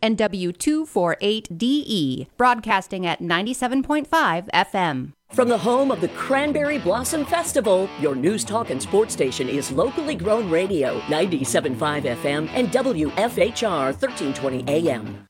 and W248DE, broadcasting at 97.5 FM. From the home of the Cranberry Blossom Festival, your news, talk, and sports station is locally grown radio, 97.5 FM and WFHR 1320 AM.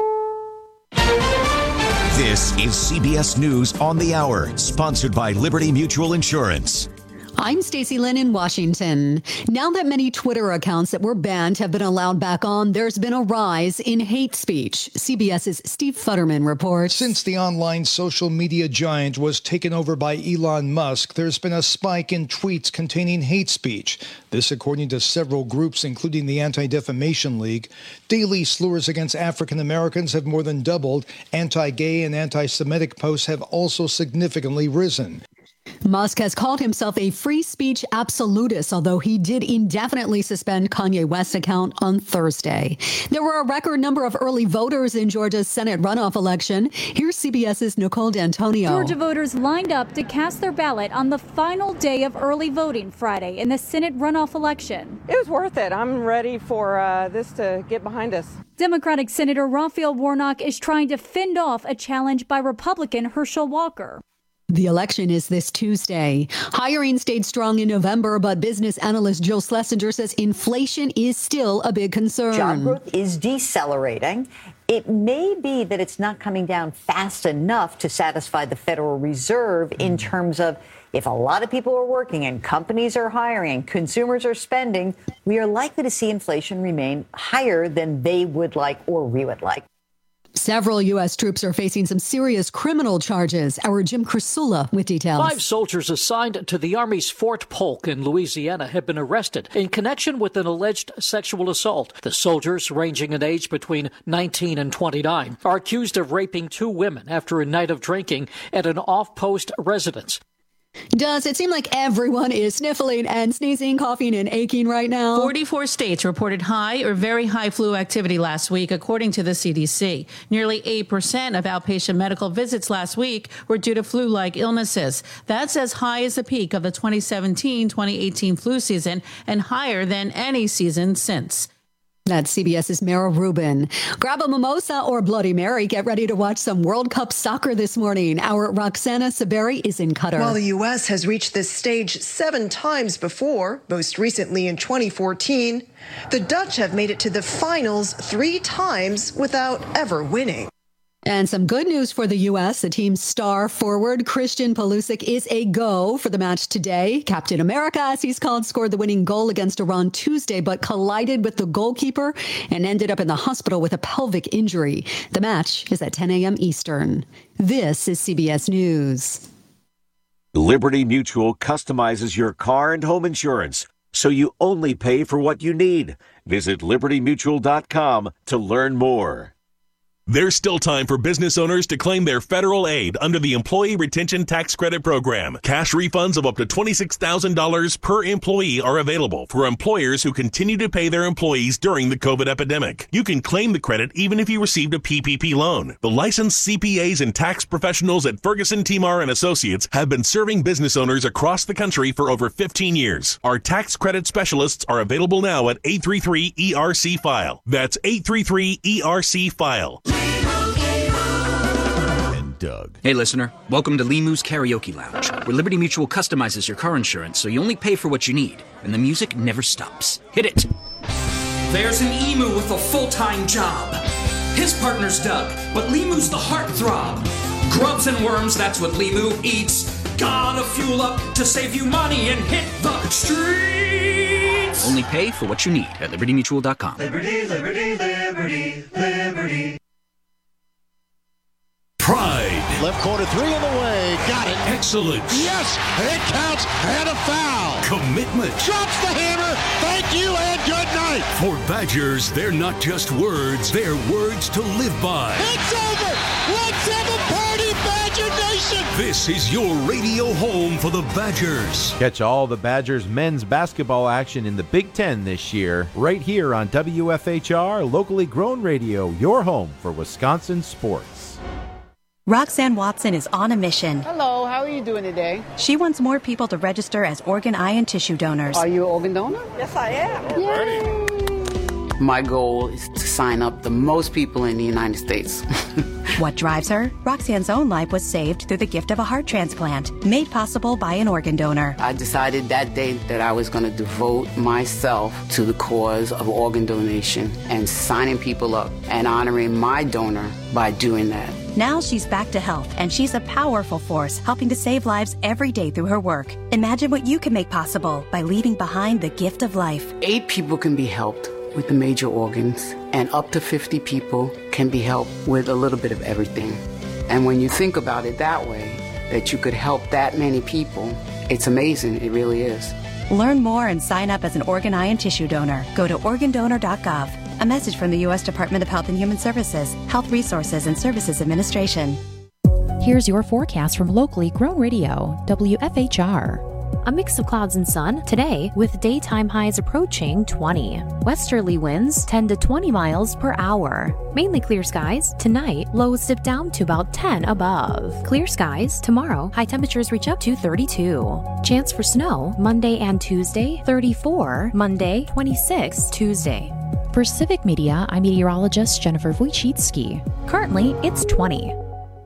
This is CBS News on the Hour, sponsored by Liberty Mutual Insurance. I'm Stacey Lynn in Washington. Now that many Twitter accounts that were banned have been allowed back on, there's been a rise in hate speech. CBS's Steve Futterman reports. Since the online social media giant was taken over by Elon Musk, there's been a spike in tweets containing hate speech. This according to several groups, including the Anti-Defamation League. Daily slurs against African Americans have more than doubled. Anti-gay and anti-Semitic posts have also significantly risen. Musk has called himself a free speech absolutist, although he did indefinitely suspend Kanye West's account on Thursday. There were a record number of early voters in Georgia's Senate runoff election. Here's CBS's Nicole D'Antonio. Georgia voters lined up to cast their ballot on the final day of early voting Friday in the Senate runoff election. It was worth it. I'm ready for this to get behind us. Democratic Senator Raphael Warnock is trying to fend off a challenge by Republican Herschel Walker. The election is this Tuesday. Hiring stayed strong in November, but business analyst Jill Schlesinger says inflation is still a big concern. Job growth is decelerating. It may be that it's not coming down fast enough to satisfy the Federal Reserve in terms of if a lot of people are working and companies are hiring and consumers are spending, we are likely to see inflation remain higher than they would like or we would like. Several U.S. troops are facing some serious criminal charges. Our Jim Crisula with details. 5 soldiers assigned to the Army's Fort Polk in Louisiana have been arrested in connection with an alleged sexual assault. The soldiers, ranging in age between 19 and 29, are accused of raping 2 women after a night of drinking at an off-post residence. Does it seem like everyone is sniffling and sneezing, coughing, and aching right now? 44 states reported high or very high flu activity last week, according to the CDC. Nearly 8% of outpatient medical visits last week were due to flu-like illnesses. That's as high as the peak of the 2017-2018 flu season and higher than any season since. That's CBS's Mara Rubin. Grab a mimosa or Bloody Mary. Get ready to watch some World Cup soccer this morning. Our Roxana Saberi is in Qatar. While the U.S. has reached this stage 7 times before, most recently in 2014, the Dutch have made it to the finals 3 times without ever winning. And some good news for the U.S. The team's star forward, Christian Pulisic, is a go for the match today. Captain America, as he's called, scored the winning goal against Iran Tuesday, but collided with the goalkeeper and ended up in the hospital with a pelvic injury. The match is at 10 a.m. Eastern. This is CBS News. Liberty Mutual customizes your car and home insurance, so you only pay for what you need. Visit libertymutual.com to learn more. There's still time for business owners to claim their federal aid under the Employee Retention Tax Credit Program. Cash refunds of up to $26,000 per employee are available for employers who continue to pay their employees during the COVID epidemic. You can claim the credit even if you received a PPP loan. The licensed CPAs and tax professionals at Ferguson, Timar & Associates have been serving business owners across the country for over 15 years. Our tax credit specialists are available now at 833-ERC-FILE. That's 833-ERC-FILE. Doug. Hey, listener. Welcome to Limu's Karaoke Lounge, where Liberty Mutual customizes your car insurance so you only pay for what you need, and the music never stops. Hit it! There's an emu with a full-time job. His partner's Doug, but Limu's the heartthrob. Grubs and worms, that's what Limu eats. Gotta fuel up to save you money and hit the streets! Only pay for what you need at libertymutual.com. Liberty, liberty, liberty, liberty. Pride. Left corner 3 on the way. Got it. Excellence. Yes, it counts and a foul. Commitment. Drops the hammer. Thank you and good night. For Badgers, they're not just words, they're words to live by. It's over. Let's have a party, Badger Nation. This is your radio home for the Badgers. Catch all the Badgers men's basketball action in the Big Ten this year, right here on WFHR, locally grown radio, your home for Wisconsin sports. Roxanne Watson is on a mission. Hello, how are you doing today? She wants more people to register as organ, eye, and tissue donors. Are you an organ donor? Yes, I am. Yay! My goal is to sign up the most people in the United States. What drives her? Roxanne's own life was saved through the gift of a heart transplant, made possible by an organ donor. I decided that day that I was going to devote myself to the cause of organ donation and signing people up and honoring my donor by doing that. Now she's back to health, and she's a powerful force helping to save lives every day through her work. Imagine what you can make possible by leaving behind the gift of life. 8 people can be helped with the major organs, and up to 50 people can be helped with a little bit of everything. And when you think about it that way, that you could help that many people, it's amazing. It really is. Learn more and sign up as an organ, eye, and tissue donor. Go to organdonor.gov. A message from the U.S. Department of Health and Human Services, Health Resources and Services Administration. Here's your forecast from locally grown radio, WFHR. A mix of clouds and sun today with daytime highs approaching 20. Westerly winds 10 to 20 miles per hour. Mainly clear skies. Tonight, lows dip down to about 10 above. Clear skies. Tomorrow, high temperatures reach up to 32. Chance for snow Monday and Tuesday, 34. Monday, 26. Tuesday. For Civic Media, I'm meteorologist Jennifer Wojcicki. Currently, it's 20.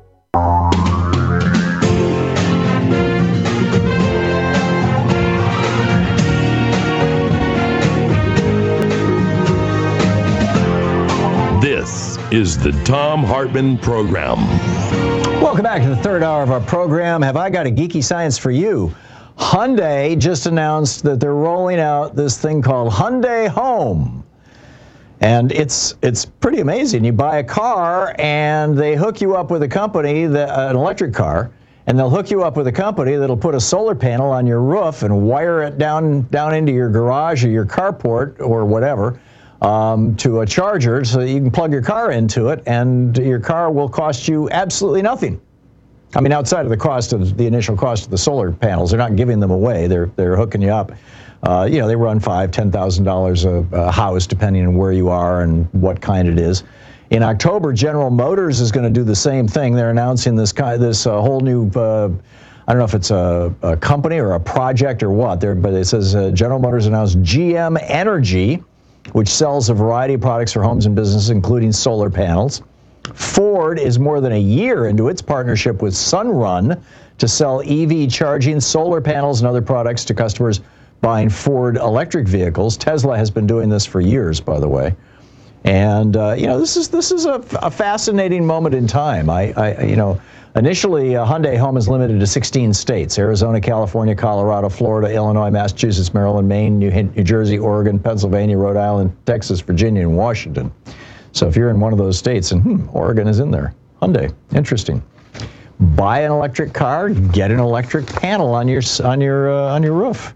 This is the Thom Hartmann Program. Welcome back to the third hour of our program. Have I got a geeky science for you? Hyundai just announced that they're rolling out this thing called Hyundai Home. And it's pretty amazing. You buy a car, and they hook you up with a company, an electric car, and they'll hook you up with a company that'll put a solar panel on your roof and wire it down into your garage or your carport or whatever to a charger so that you can plug your car into it, and your car will cost you absolutely nothing. I mean, outside of the initial cost of the solar panels, they're not giving them away. They're hooking you up. They run $5,000, $10,000 a house, depending on where you are and what kind it is. In October, General Motors is going to do the same thing. They're announcing this whole new, I don't know if it's a company or a project or what, but it says General Motors announced GM Energy, which sells a variety of products for homes and businesses, including solar panels. Ford is more than a year into its partnership with Sunrun to sell EV charging, solar panels, and other products to customers buying Ford electric vehicles. Tesla has been doing this for years, by the way. And, this is a fascinating moment in time. Initially, Hyundai Home is limited to 16 states: Arizona, California, Colorado, Florida, Illinois, Massachusetts, Maryland, Maine, New Jersey, Oregon, Pennsylvania, Rhode Island, Texas, Virginia, and Washington. So if you're in one of those states, and Oregon is in there, Hyundai, interesting. Buy an electric car, get an electric panel on your roof.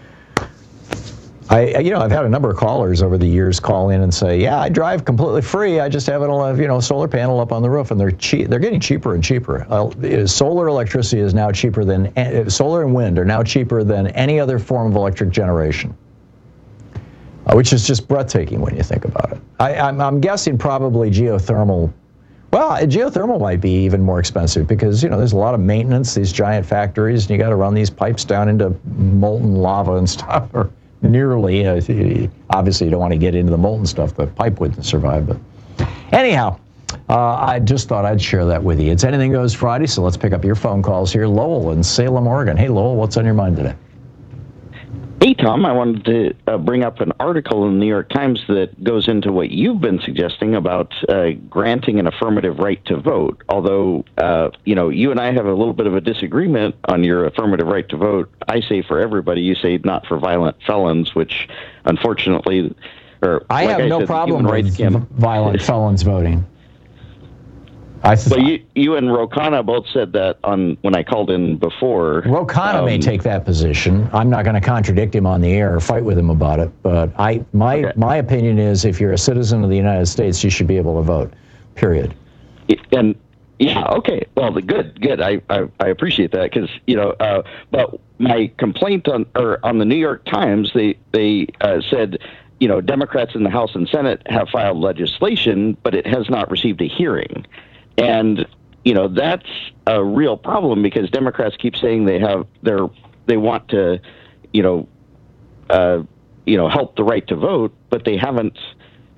I've had a number of callers over the years call in and say, yeah, I drive completely free. I just have a solar panel up on the roof, and they're getting cheaper and cheaper. Solar electricity is now cheaper than solar and wind are now cheaper than any other form of electric generation, which is just breathtaking when you think about it. I'm guessing probably geothermal. Well, geothermal might be even more expensive because, there's a lot of maintenance, these giant factories, and you got to run these pipes down into molten lava and stuff, or nearly. Obviously, you don't want to get into the molten stuff. The pipe wouldn't survive. But anyhow, I just thought I'd share that with you. It's Anything Goes Friday, so let's pick up your phone calls here. Lowell in Salem, Oregon. Hey, Lowell, what's on your mind today? Hey, Tom, I wanted to bring up an article in the New York Times that goes into what you've been suggesting about granting an affirmative right to vote. Although, you and I have a little bit of a disagreement on your affirmative right to vote. I say for everybody, you say not for violent felons, which unfortunately... I have no problem with violent felons voting. But you and Ro Khanna both said that when I called in before. Ro Khanna may take that position. I'm not going to contradict him on the air or fight with him about it. But my opinion is, if you're a citizen of the United States, you should be able to vote. Period. And yeah, okay. Well, good. I appreciate that because but my complaint on the New York Times, they said, Democrats in the House and Senate have filed legislation, but it has not received a hearing. And, that's a real problem because Democrats keep saying they want to, help the right to vote, but they haven't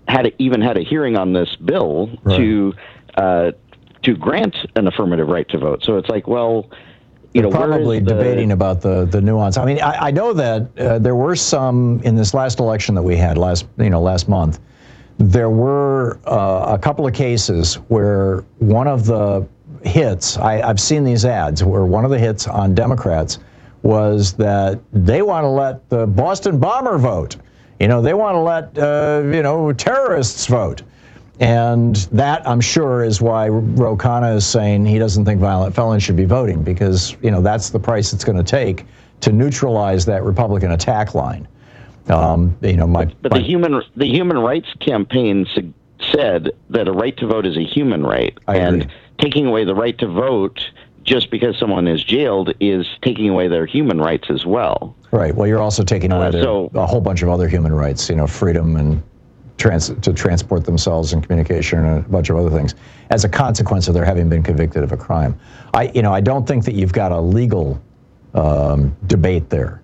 even had a hearing on this bill to grant an affirmative right to vote. So it's like, well, They're probably debating about the nuance. I mean, I know that there were some in this last election that we had last month. There were a couple of cases where one of the hits, I've seen these ads, where one of the hits on Democrats was that they want to let the Boston bomber vote. They want to let, terrorists vote. And that, I'm sure, is why Ro Khanna is saying he doesn't think violent felons should be voting, because, that's the price it's going to take to neutralize that Republican attack line. But the Human Rights Campaign said that a right to vote is a human right. And taking away the right to vote just because someone is jailed is taking away their human rights as well. Right. Well, you're also taking away a whole bunch of other human rights, freedom and to transport themselves and communication and a bunch of other things as a consequence of their having been convicted of a crime. I don't think that you've got a legal debate there,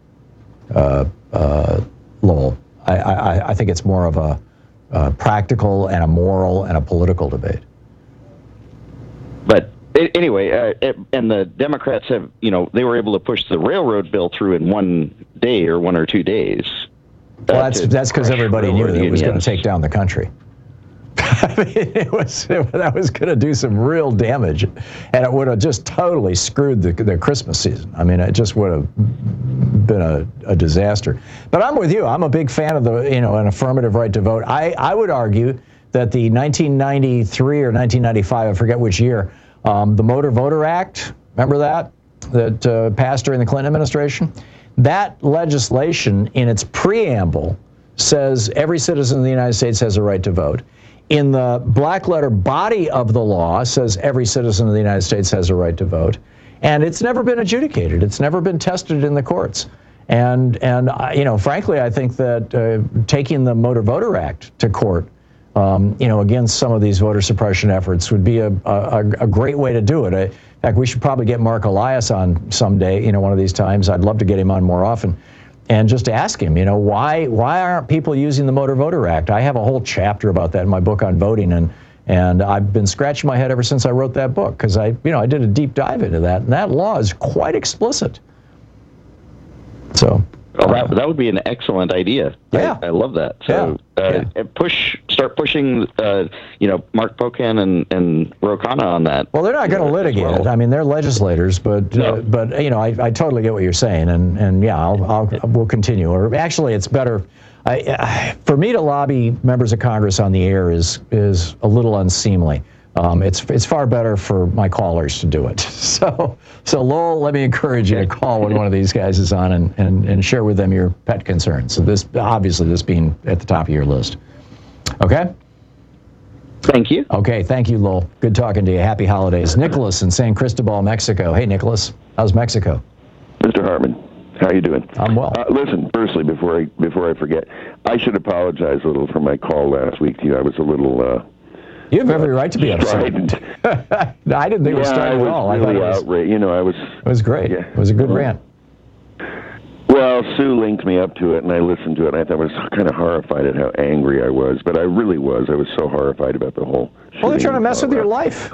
Lowell. I think it's more of a practical and a moral and a political debate. But anyway, and the Democrats have, they were able to push the railroad bill through in 1 day or 1 or 2 days. Well, that's because everybody knew that it was going to take down the country. I mean, that was going to do some real damage, and it would have just totally screwed the Christmas season. I mean, it just would have been a disaster. But I'm with you. I'm a big fan of an affirmative right to vote. I would argue that the 1993 or 1995, I forget which year, the Motor Voter Act, remember that passed during the Clinton administration? That legislation, in its preamble, says every citizen of the United States has a right to vote. In the black letter body of the law, says every citizen of the United States has a right to vote. And it's never been adjudicated. It's never been tested in the courts. And frankly, I think that taking the Motor Voter Act to court, against some of these voter suppression efforts would be a great way to do it. In fact, we should probably get Mark Elias on someday, one of these times. I'd love to get him on more often. And just ask him, why aren't people using the Motor Voter Act? I have a whole chapter about that in my book on voting, and I've been scratching my head ever since I wrote that book, because I did a deep dive into that, and that law is quite explicit. So. That would be an excellent idea. Yeah, I love that. So start pushing, Mark Pocan and Ro Khanna on that. Well, they're not going to litigate it. I mean, they're legislators, but I totally get what you're saying, and we'll continue. Or actually, it's better. For me to lobby members of Congress on the air is a little unseemly. It's far better for my callers to do it. So Lowell, let me encourage you to call when one of these guys is on and share with them your pet concerns. So this being at the top of your list. Okay? Thank you. Okay, thank you, Lowell. Good talking to you. Happy holidays. Nicholas in San Cristobal, Mexico. Hey, Nicholas. How's Mexico? Mr. Hartman, how are you doing? I'm well. Listen, firstly, before I forget, I should apologize a little for my call last week to you. I was a little... You have every right to be upset. I didn't think it was started at all. I was really outraged. It was great. Yeah. It was a good rant. Well, Sue linked me up to it, and I listened to it, and I thought I was kind of horrified at how angry I was. But I really was. I was so horrified about the whole... Well, they're trying to mess with your life.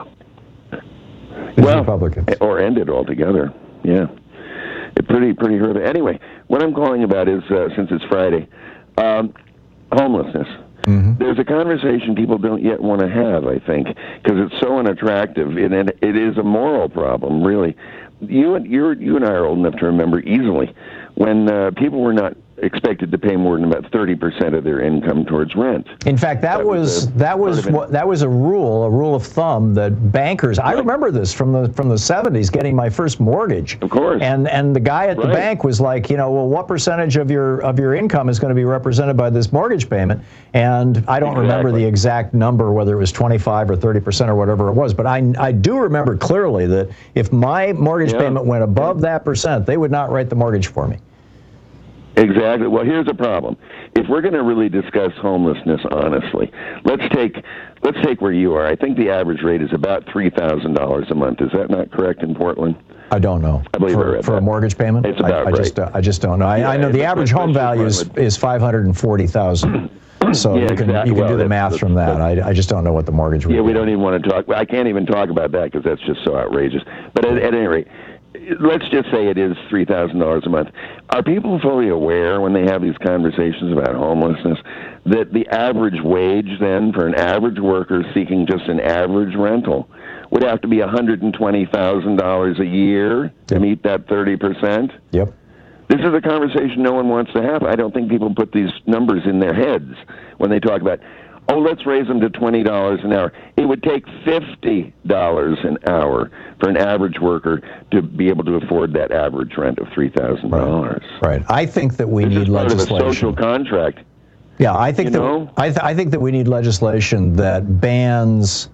Well, Republicans. Or end it altogether. Yeah. Pretty horrific. Anyway, what I'm calling about is, since it's Friday, homelessness. Mm-hmm. There's a conversation people don't yet want to have, I think, because it's so unattractive, and it is a moral problem, really. You and I are old enough to remember easily when people were not expected to pay more than about 30% of their income towards rent. In fact, that was a rule of thumb that bankers. I remember this from the 70s, getting my first mortgage. Of course. And the guy at the bank was like, well, what percentage of your income is going to be represented by this mortgage payment? And I don't remember the exact number, whether it was 25 or 30% or whatever it was, but I do remember clearly that if my mortgage payment went above that percent, they would not write the mortgage for me. Exactly. Well, here's the problem. If we're going to really discuss homelessness honestly, let's take where you are. I think the average rate is about $3,000 a month. Is that not correct in Portland? I don't know. I believe for a mortgage payment? It's about I just don't know. I know the average home value is $540,000. So you can do the math from that. I just don't know what the mortgage would be. Yeah, we don't even want to talk. I can't even talk about that because that's just so outrageous. But at any rate, let's just say it is $3,000 a month. Are people fully aware when they have these conversations about homelessness that the average wage then for an average worker seeking just an average rental would have to be $120,000 a year to meet that 30%? Yep. This is a conversation no one wants to have. I don't think people put these numbers in their heads when they talk about, let's raise them to $20 an hour. It would take $50 an hour for an average worker to be able to afford that average rent of $3,000. Right. I think that we need legislation. Part of a social contract. Yeah, I think I think that we need legislation that bans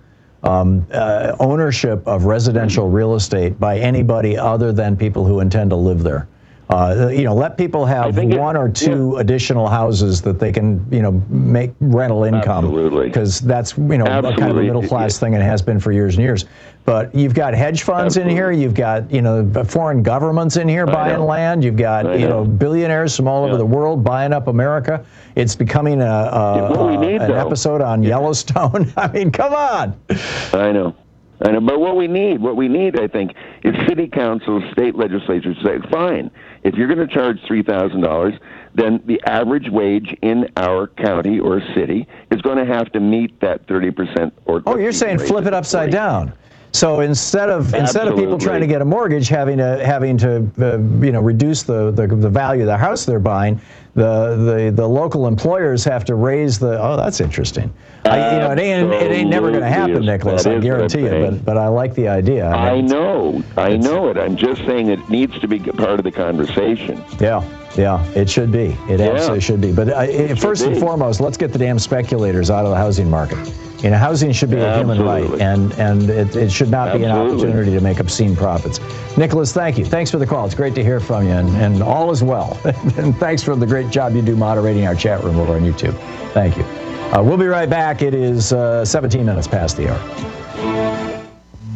ownership of residential real estate by anybody other than people who intend to live there. Let people have one or two additional houses that they can, make rental income. Absolutely. Because that's, kind of a middle class thing, and it has been for years and years. But you've got hedge funds in here. You've got, foreign governments in here buying land. You've got, billionaires from all over the world buying up America. It's becoming an episode on Yellowstone. I mean, come on. I know. But what we need, I think, is city councils, state legislatures say, fine, if you're going to charge $3,000, then the average wage in our county or city is going to have to meet that 30% or. Oh, you're saying flip it upside down. So instead of people trying to get a mortgage having to reduce the value of the house they're buying, the local employers have to raise the. Oh, that's interesting. It ain't never going to happen, Nicholas. I guarantee you. But I like the idea. I know it. I'm just saying it needs to be part of the conversation. Yeah, it should be. It absolutely should be. But first and foremost, let's get the damn speculators out of the housing market. Housing should be a human right, and it should not be an opportunity to make obscene profits. Nicholas, thank you. Thanks for the call. It's great to hear from you, and all is well. And thanks for the great job you do moderating our chat room over on YouTube. Thank you. We'll be right back. It is 17 minutes past the hour.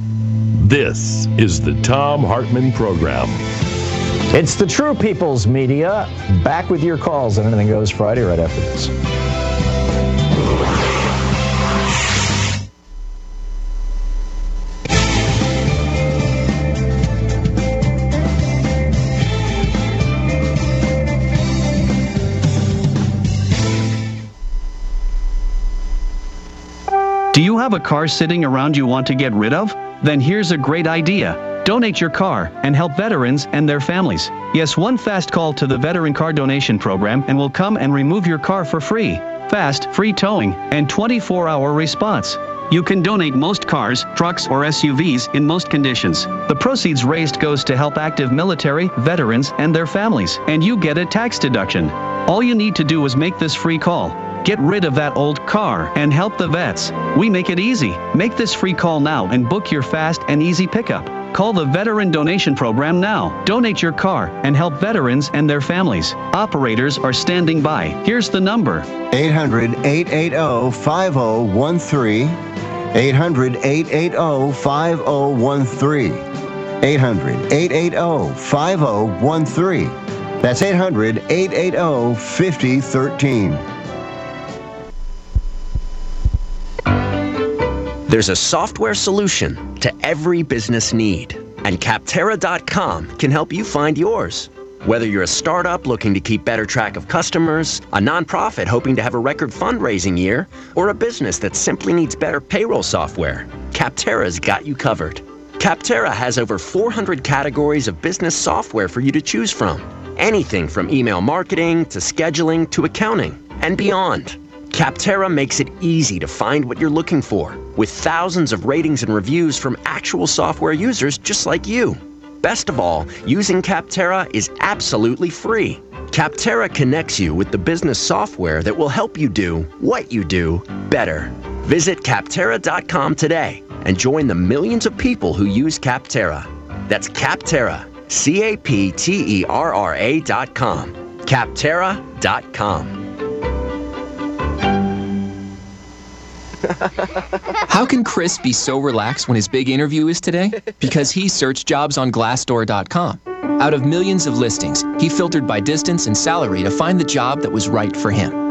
This is the Thom Hartmann Program. It's the True People's Media. Back with your calls on Anything Goes Friday right after this. Do you have a car sitting around you want to get rid of? Then here's a great idea. Donate your car and help veterans and their families. Yes, one fast call to the Veteran Car Donation Program and we'll come and remove your car for free. Fast, free towing, and 24-hour response. You can donate most cars, trucks, or SUVs in most conditions. The proceeds raised goes to help active military, veterans, and their families, and you get a tax deduction. All you need to do is make this free call. Get rid of that old car and help the vets. We make it easy. Make this free call now and book your fast and easy pickup. Call the Veteran Donation Program now. Donate your car and help veterans and their families. Operators are standing by. Here's the number. 800-880-5013. 800-880-5013. 800-880-5013. That's 800-880-5013. There's a software solution to every business need, and Capterra.com can help you find yours. Whether you're a startup looking to keep better track of customers, a nonprofit hoping to have a record fundraising year, or a business that simply needs better payroll software, Capterra's got you covered. Capterra has over 400 categories of business software for you to choose from. Anything from email marketing to scheduling to accounting and beyond. Capterra makes it easy to find what you're looking for, with thousands of ratings and reviews from actual software users just like you. Best of all, using Capterra is absolutely free. Capterra connects you with the business software that will help you do what you do better. Visit Capterra.com today and join the millions of people who use Capterra. That's Capterra, Capterra.com. Capterra.com. How can Chris be so relaxed when his big interview is today? Because he searched jobs on Glassdoor.com. Out of millions of listings, he filtered by distance and salary to find the job that was right for him.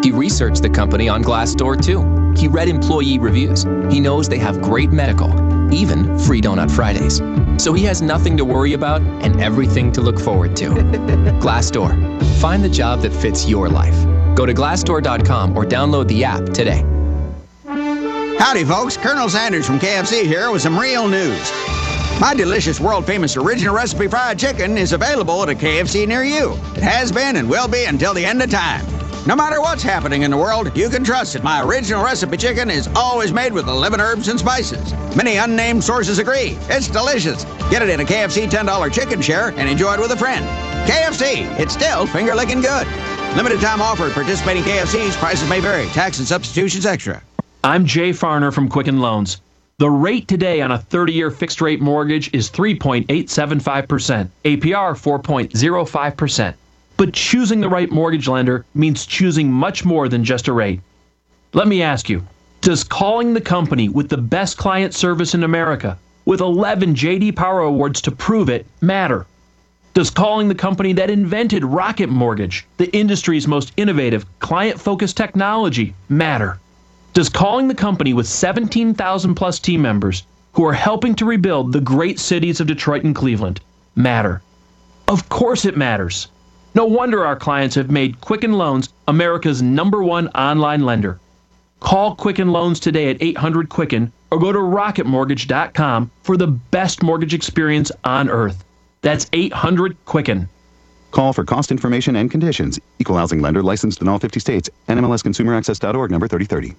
He researched the company on Glassdoor, too. He read employee reviews. He knows they have great medical, even free Donut Fridays. So he has nothing to worry about and everything to look forward to. Glassdoor. Find the job that fits your life. Go to Glassdoor.com or download the app today. Howdy, folks. Colonel Sanders from KFC here with some real news. My delicious, world-famous original recipe fried chicken is available at a KFC near you. It has been and will be until the end of time. No matter what's happening in the world, you can trust that my original recipe chicken is always made with 11 herbs and spices. Many unnamed sources agree. It's delicious. Get it in a KFC $10 chicken share and enjoy it with a friend. KFC, it's still finger-licking good. Limited time offer at participating KFCs. Prices may vary. Tax and substitutions extra. I'm Jay Farner from Quicken Loans. The rate today on a 30-year fixed-rate mortgage is 3.875%, APR 4.05%. But choosing the right mortgage lender means choosing much more than just a rate. Let me ask you, does calling the company with the best client service in America, with 11 J.D. Power Awards to prove it, matter? Does calling the company that invented Rocket Mortgage, the industry's most innovative, client-focused technology, matter? Does calling the company with 17,000 plus team members who are helping to rebuild the great cities of Detroit and Cleveland matter? Of course it matters. No wonder our clients have made Quicken Loans America's #1 online lender. Call Quicken Loans today at 800-QUICKEN or go to rocketmortgage.com for the best mortgage experience on earth. That's 800-QUICKEN. Call for cost information and conditions. Equal housing lender licensed in all 50 states. NMLSConsumerAccess.org number 3030.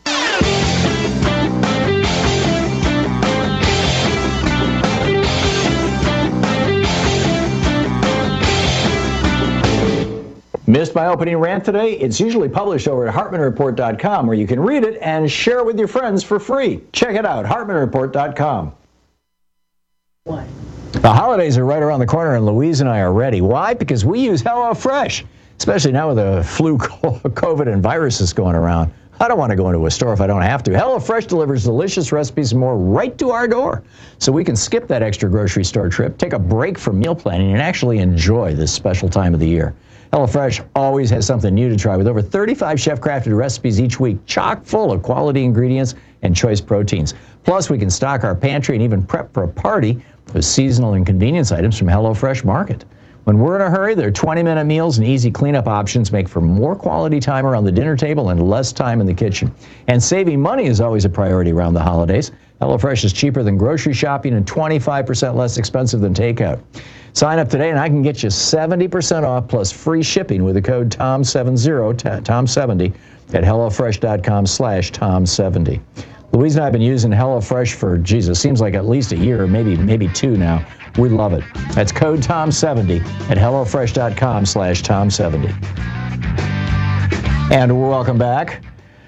Missed my opening rant today? It's usually published over at HartmanReport.com, where you can read it and share it with your friends for free. Check it out, HartmanReport.com. The holidays are right around the corner, and Louise and I are ready. Why? Because we use HelloFresh, especially now with the flu, COVID, and viruses going around. I don't want to go into a store if I don't have to. HelloFresh delivers delicious recipes and more right to our door, so we can skip that extra grocery store trip, take a break from meal planning, and actually enjoy this special time of the year. HelloFresh always has something new to try, with over 35 chef-crafted recipes each week, chock full of quality ingredients and choice proteins. Plus, we can stock our pantry and even prep for a party with seasonal and convenience items from HelloFresh Market. When we're in a hurry, their 20-minute meals and easy cleanup options make for more quality time around the dinner table and less time in the kitchen. And saving money is always a priority around the holidays. HelloFresh is cheaper than grocery shopping and 25% less expensive than takeout. Sign up today and I can get you 70% off plus free shipping with the code TOM70, TOM70 at HelloFresh.com/TOM70. Louise and I have been using HelloFresh for, it seems like at least a year, maybe two now. We love it. That's code TOM70 at HelloFresh.com/TOM70. And welcome back.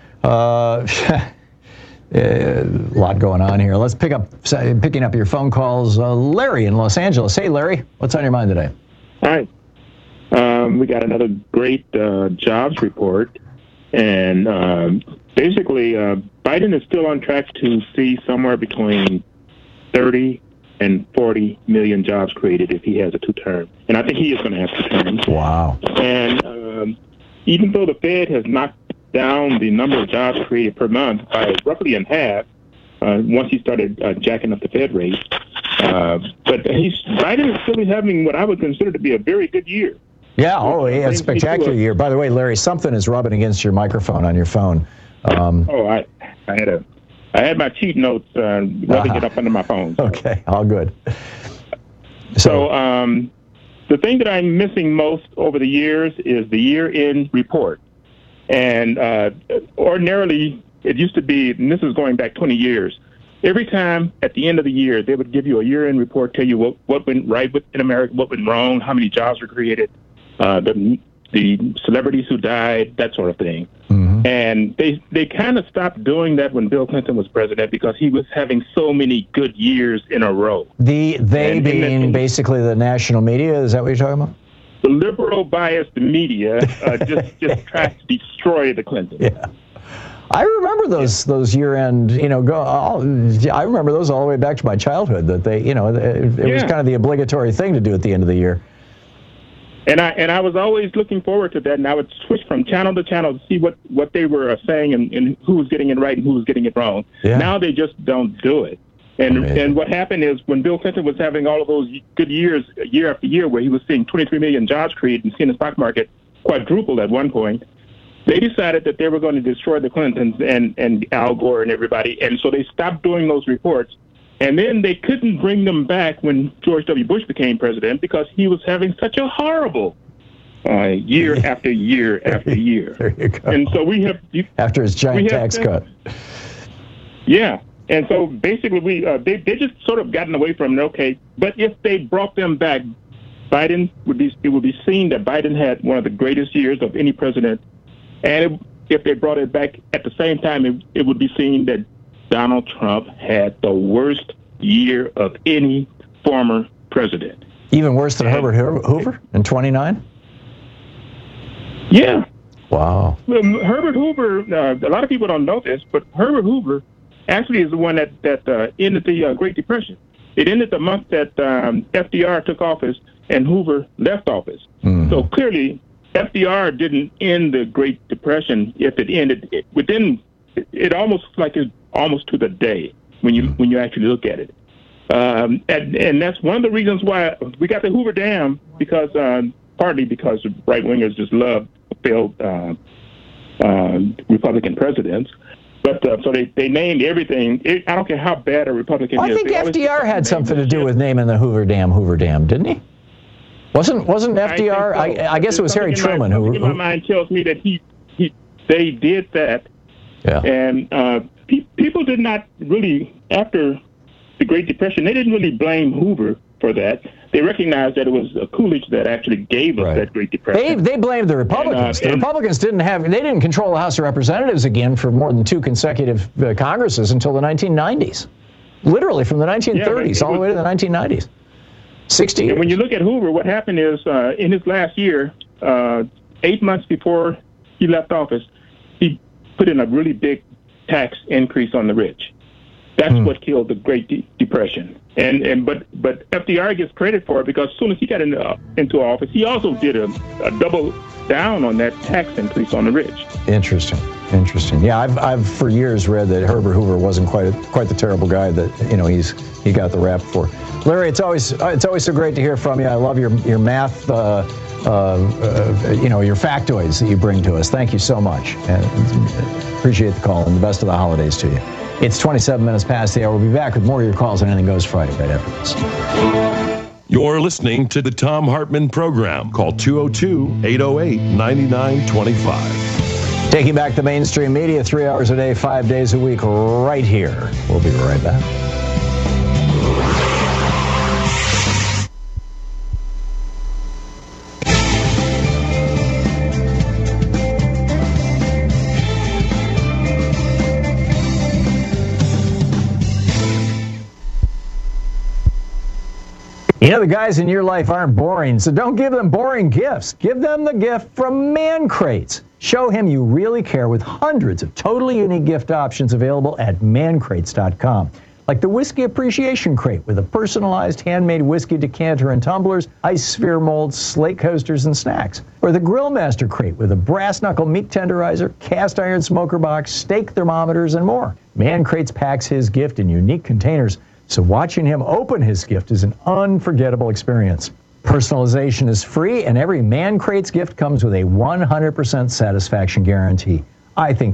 A lot going on here. Let's picking up your phone calls. Larry in Los Angeles. Hey, Larry, what's on your mind today? Hi. We got another great jobs report, and basically, Biden is still on track to see somewhere between 30 and 40 million jobs created if he has a two-term. And I think he is going to have two terms. Wow. And even though the Fed has knocked down the number of jobs created per month by roughly in half once he started jacking up the Fed rate. But Biden is still having what I would consider to be a very good year. Yeah, a spectacular year. By the way, Larry, something is rubbing against your microphone on your phone. I had my cheat notes rubbing it up under my phone. So. Okay, all good. So the thing that I'm missing most over the years is the year-end report. And ordinarily, it used to be, and this is going back 20 years, every time at the end of the year, they would give you a year-end report, tell you what went right in America, what went wrong, how many jobs were created, the celebrities who died, that sort of thing. Mm-hmm. And they kind of stopped doing that when Bill Clinton was president because he was having so many good years in a row. Being basically the national media, is that what you're talking about? The liberal biased media just tries to destroy the Clintons. Yeah, I remember those year-end. I remember those all the way back to my childhood. That it was kind of the obligatory thing to do at the end of the year. And I was always looking forward to that, and I would switch from channel to channel to see what they were saying and who was getting it right and who was getting it wrong. Yeah. Now they just don't do it. And what happened is when Bill Clinton was having all of those good years, year after year, where he was seeing 23 million jobs created and seeing the stock market quadrupled at one point, they decided that they were going to destroy the Clintons and Al Gore and everybody. And so they stopped doing those reports. And then they couldn't bring them back when George W. Bush became president because he was having such a horrible year after year after year. There you go. And so we have... After his giant tax cut. Yeah. And so basically they just sort of gotten away from it, okay. But if they brought them back, it would be seen that Biden had one of the greatest years of any president. And if they brought it back at the same time, it would be seen that Donald Trump had the worst year of any former president. Even worse than Herbert Hoover in 29? Yeah. Wow. Herbert Hoover, a lot of people don't know this, but Herbert Hoover actually is the one that ended the Great Depression. It ended the month that FDR took office and Hoover left office. Mm-hmm. So clearly, FDR didn't end the Great Depression. If it ended within, it almost like it's almost to the day when you actually look at it. And that's one of the reasons why we got the Hoover Dam, because partly because right wingers just love failed Republican presidents. But so they named everything. I don't care how bad a Republican is. I think FDR had something to do with naming the Hoover Dam, didn't he? Wasn't FDR? I guess it was Harry Truman who. My mind tells me that they did that. Yeah. And people did not really, after the Great Depression, they didn't really blame Hoover for that. They recognized that it was Coolidge that actually gave us that Great Depression. They blamed the Republicans. The Republicans didn't control the House of Representatives again for more than 2 consecutive Congresses until the 1990s. Literally from the 1930s all the way to the 1990s. 60 years. And when you look at Hoover, what happened is in his last year, 8 months before he left office, he put in a really big tax increase on the rich. That's what killed the Great Depression. But FDR gets credit for it because as soon as he got into office, he also did a double down on that tax increase on the rich. Interesting. Yeah, I've for years read that Herbert Hoover wasn't quite the terrible guy that he got the rap for. Larry, it's always so great to hear from you. I love your math, your factoids that you bring to us. Thank you so much, and appreciate the call. And the best of the holidays to you. It's 27 minutes past the hour. We'll be back with more of your calls on Anything Goes Friday right after this. You're listening to the Thom Hartmann Program. Call 202-808-9925. Taking back the mainstream media 3 hours a day, 5 days a week, right here. We'll be right back. You know, the guys in your life aren't boring, so don't give them boring gifts. Give them the gift from Man Crates. Show him you really care with hundreds of totally unique gift options available at mancrates.com. Like the Whiskey Appreciation Crate with a personalized handmade whiskey decanter and tumblers, ice sphere molds, slate coasters, and snacks. Or the Grill Master Crate with a brass knuckle meat tenderizer, cast iron smoker box, steak thermometers, and more. Man Crates packs his gift in unique containers, so watching him open his gift is an unforgettable experience. Personalization is free, and every Man Crates gift comes with a 100% satisfaction guarantee. I think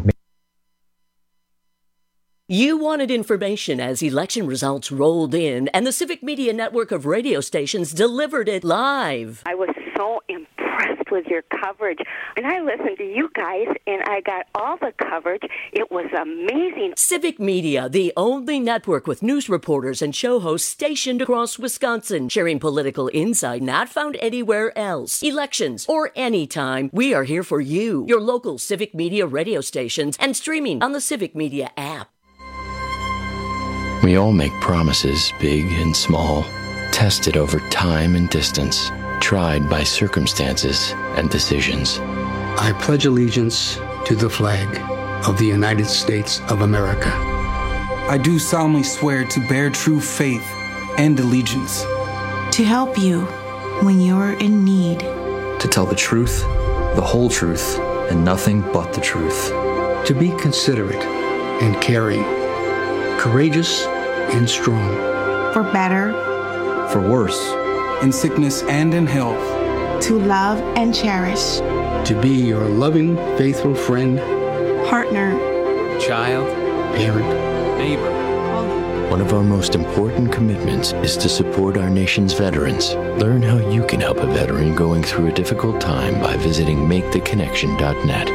you wanted information as election results rolled in, and the Civic Media network of radio stations delivered it live. I was so impressed with your coverage, and I listened to you guys, and I got all the coverage. It was amazing. Civic Media, the only network with news reporters and show hosts stationed across Wisconsin, sharing political insight not found anywhere else. Elections or any time, we are here for you, your local Civic Media radio stations, and streaming on the Civic Media app. We all make promises, big and small, tested over time and distance, tried by circumstances and decisions. I pledge allegiance to the flag of the United States of America. I do solemnly swear to bear true faith and allegiance. To help you when you're in need. to tell the truth, the whole truth, and nothing but the truth. To be considerate and caring, courageous and strong. For better, for worse, in sickness and in health. To love and cherish. To be your loving, faithful friend, partner, child, parent, neighbor. One of our most important commitments is to support our nation's veterans. Learn how you can help a veteran going through a difficult time by visiting maketheconnection.net.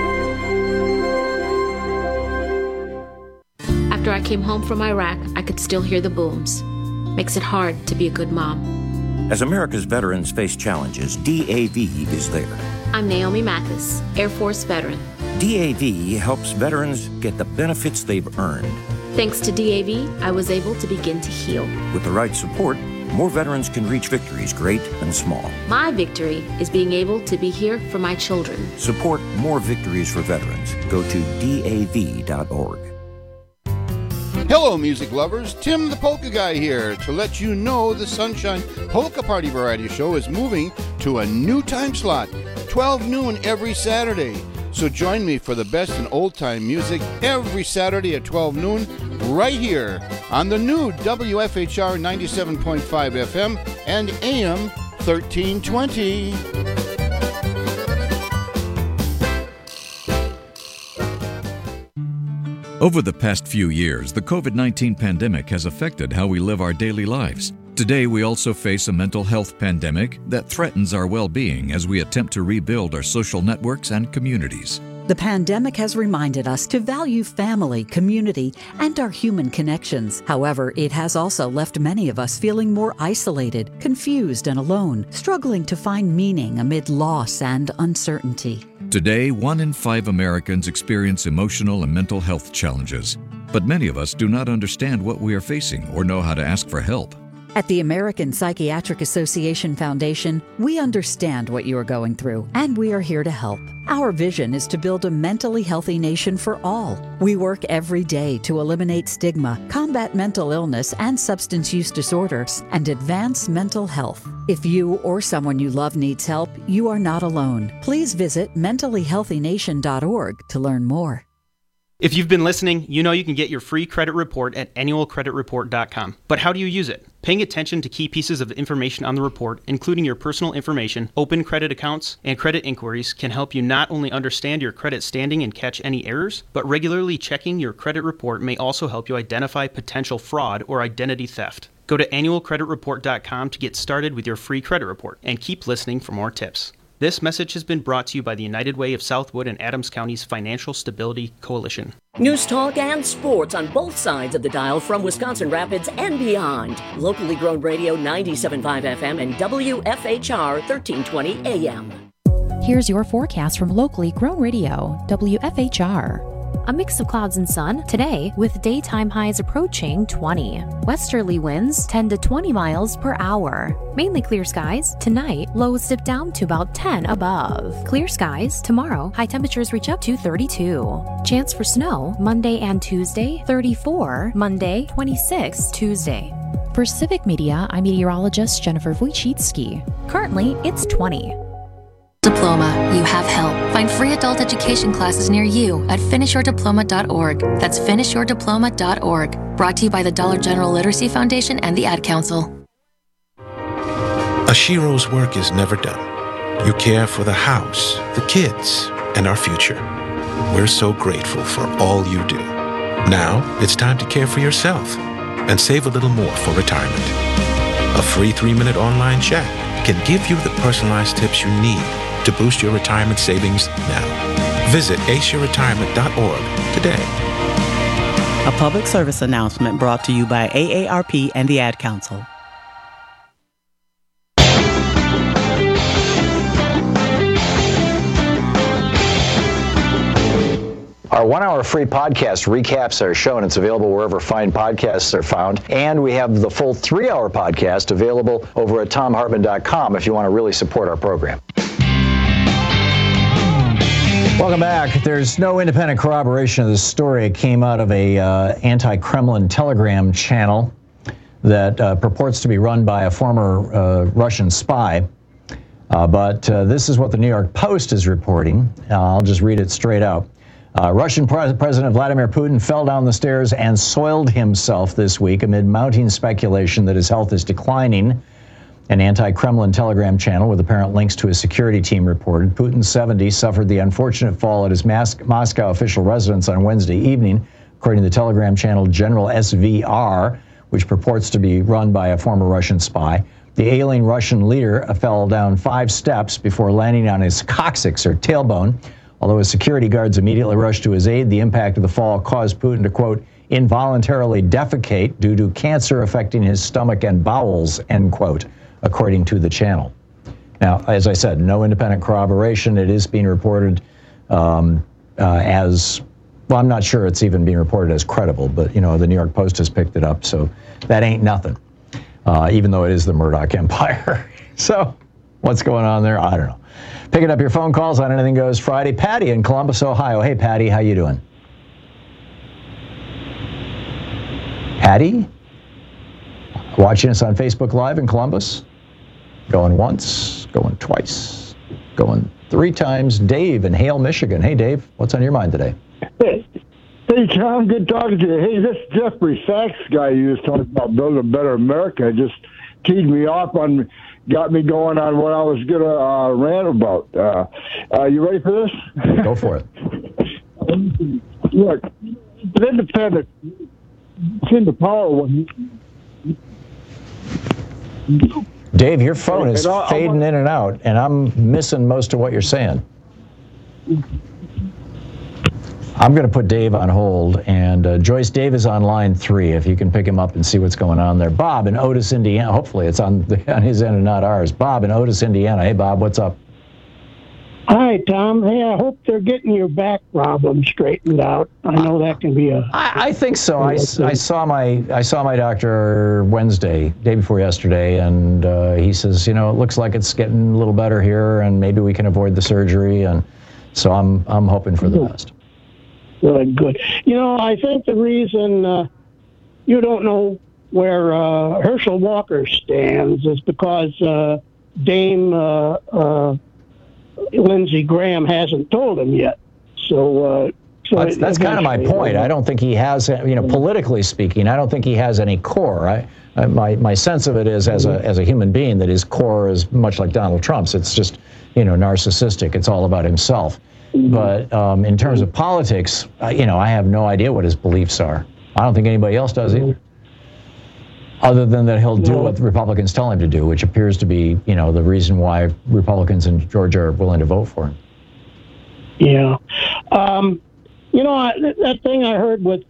After I came home from Iraq, I could still hear the booms. Makes it hard to be a good mom. As America's veterans face challenges, DAV is there. I'm Naomi Mathis, Air Force veteran. DAV helps veterans get the benefits they've earned. Thanks to DAV, I was able to begin to heal. With the right support, more veterans can reach victories, great and small. My victory is being able to be here for my children. Support more victories for veterans. Go to DAV.org. Hello, music lovers. Tim the Polka Guy here to let you know the Sunshine Polka Party Variety Show is moving to a new time slot, 12 noon every Saturday. So join me for the best in old-time music every Saturday at 12 noon right here on the new WFHR 97.5 FM and AM 1320. Over the past few years, the COVID-19 pandemic has affected how we live our daily lives. Today, we also face a mental health pandemic that threatens our well-being as we attempt to rebuild our social networks and communities. The pandemic has reminded us to value family, community, and our human connections. However, it has also left many of us feeling more isolated, confused, and alone, struggling to find meaning amid loss and uncertainty. Today, 1 in 5 Americans experience emotional and mental health challenges, but many of us do not understand what we are facing or know how to ask for help. At the American Psychiatric Association Foundation, we understand what you are going through, and we are here to help. Our vision is to build a mentally healthy nation for all. We work every day to eliminate stigma, combat mental illness and substance use disorders, and advance mental health. If you or someone you love needs help, you are not alone. Please visit mentallyhealthynation.org to learn more. If you've been listening, you know you can get your free credit report at annualcreditreport.com. But how do you use it? Paying attention to key pieces of information on the report, including your personal information, open credit accounts, and credit inquiries, can help you not only understand your credit standing and catch any errors, but regularly checking your credit report may also help you identify potential fraud or identity theft. Go to annualcreditreport.com to get started with your free credit report, and keep listening for more tips. This message has been brought to you by the United Way of Southwood and Adams County's Financial Stability Coalition. News, talk, and sports on both sides of the dial from Wisconsin Rapids and beyond. Locally grown radio 97.5 FM and WFHR 1320 AM. Here's your forecast from locally grown radio, WFHR. A mix of clouds and sun today with daytime highs approaching 20. Westerly winds 10 to 20 miles per hour. Mainly clear skies. Tonight, lows dip down to about 10 above. Clear skies. Tomorrow, high temperatures reach up to 32. Chance for snow Monday and Tuesday, 34. Monday, 26. Tuesday. For Civic Media, I'm meteorologist Jennifer Wojcicki. Currently, it's 20. Diploma, you have help. Find free adult education classes near you at finishyourdiploma.org. That's finishyourdiploma.org. Brought to you by the Dollar General Literacy Foundation and the Ad Council. Ashiro's work is never done. You care for the house, the kids, and our future. We're so grateful for all you do. Now, it's time to care for yourself and save a little more for retirement. A free 3-minute online chat can give you the personalized tips you need to boost your retirement savings now. Visit aceyourretirement.org today. A public service announcement brought to you by AARP and the Ad Council. Our 1-hour free podcast recaps our show, and it's available wherever fine podcasts are found. And we have the full 3-hour podcast available over at TomHartman.com if you want to really support our program. Welcome back. There's no independent corroboration of this story. It came out of a anti-Kremlin Telegram channel that purports to be run by a former Russian spy. But this is what the New York Post is reporting. I'll just read it straight out. Russian President Vladimir Putin fell down the stairs and soiled himself this week amid mounting speculation that his health is declining. An anti-Kremlin Telegram channel with apparent links to his security team reported Putin, 70, suffered the unfortunate fall at his Moscow official residence on Wednesday evening, according to the Telegram channel General SVR, which purports to be run by a former Russian spy. The ailing Russian leader fell down 5 steps before landing on his coccyx, or tailbone. Although his security guards immediately rushed to his aid, the impact of the fall caused Putin to, quote, involuntarily defecate due to cancer affecting his stomach and bowels, end quote, according to the channel. Now, as I said, no independent corroboration. It is being reported as, well, I'm not sure it's even being reported as credible, but, the New York Post has picked it up, so that ain't nothing, even though it is the Murdoch empire. So what's going on there? I don't know. Picking up your phone calls on Anything Goes Friday. Patty in Columbus, Ohio. Hey, Patty, how you doing? Patty? Watching us on Facebook Live in Columbus? Going once, going twice, going 3 times. Dave in Hale, Michigan. Hey, Dave, what's on your mind today? Hey, Tom, good talking to you. Hey, this Jeffrey Sachs guy you was talking about building a better America just teed me off on, got me going on what I was going to rant about. You ready for this? Go for it. Look, the independent, it's in the power when Dave, your phone is fading in and out, and I'm missing most of what you're saying. I'm going to put Dave on hold, and Joyce, Dave is on line 3, if you can pick him up and see what's going on there. Bob in Otis, Indiana. Hopefully it's on his end and not ours. Bob in Otis, Indiana. Hey, Bob, what's up? Hi, Tom. Hey, I hope they're getting your back problem straightened out. I know that can be a... I think so. I saw my doctor Wednesday, day before yesterday, and he says, it looks like it's getting a little better here, and maybe we can avoid the surgery, and so I'm hoping for the best. Good. I think the reason you don't know where Herschel Walker stands is because Dame Lindsey Graham hasn't told him yet. So that's kind of my point. I don't think he has, politically speaking, I don't think he has any core. My sense of it is, as a human being, that his core is much like Donald Trump's. It's just, narcissistic. It's all about himself. But in terms of politics, I have no idea what his beliefs are. I don't think anybody else does either. Other than that he'll do what the Republicans tell him to do, which appears to be, the reason why Republicans in Georgia are willing to vote for him. Yeah. That thing I heard with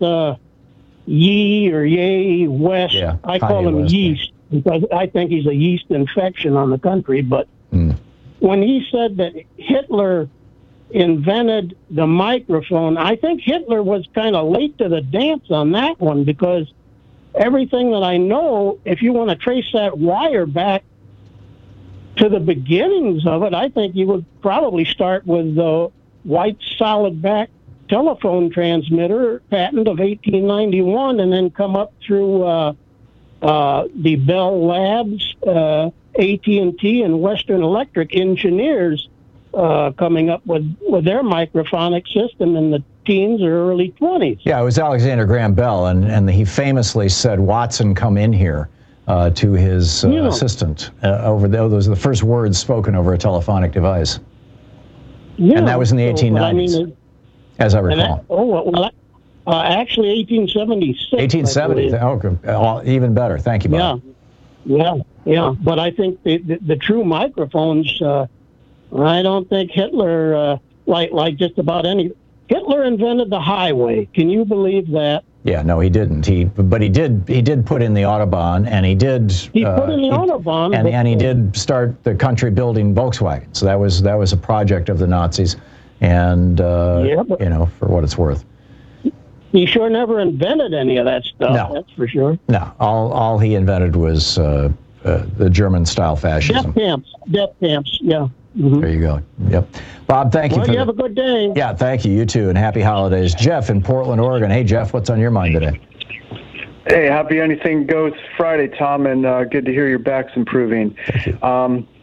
Ye West, yeah, I call him West, yeast, because I think he's a yeast infection on the country. But when he said that Hitler invented the microphone, I think Hitler was kind of late to the dance on that one, because everything that I know, if you want to trace that wire back to the beginnings of it, I think you would probably start with the white solid back telephone transmitter patent of 1891, and then come up through the Bell Labs, AT&T, and Western Electric engineers coming up with their microphonic system in the teens or early 20s. Yeah, it was Alexander Graham Bell, and he famously said, "Watson, come in here," to his assistant. Those are the first words spoken over a telephonic device. Yeah, and that was in the 1890s, as I recall. Actually 1876. 1870, okay. Even better. Thank you, Bob. Yeah. But I think the true microphones, I don't think Hitler, like just about any... Hitler invented the highway. Can you believe that? Yeah, no, he didn't. But he did put in the Autobahn, and he did. He put in the Autobahn, and he did start the country building Volkswagen. So that was a project of the Nazis, and for what it's worth. He sure never invented any of that stuff. No. That's for sure. No, all he invented was the German-style fascism. Death camps. Yeah. Mm-hmm. There you go. Yep. Bob, thank you. Well, you have a good day. Yeah, thank you. You too, and happy holidays. Jeff in Portland, Oregon. Hey, Jeff, what's on your mind today? Hey, happy Anything Goes Friday, Tom, and good to hear your back's improving. Thank you.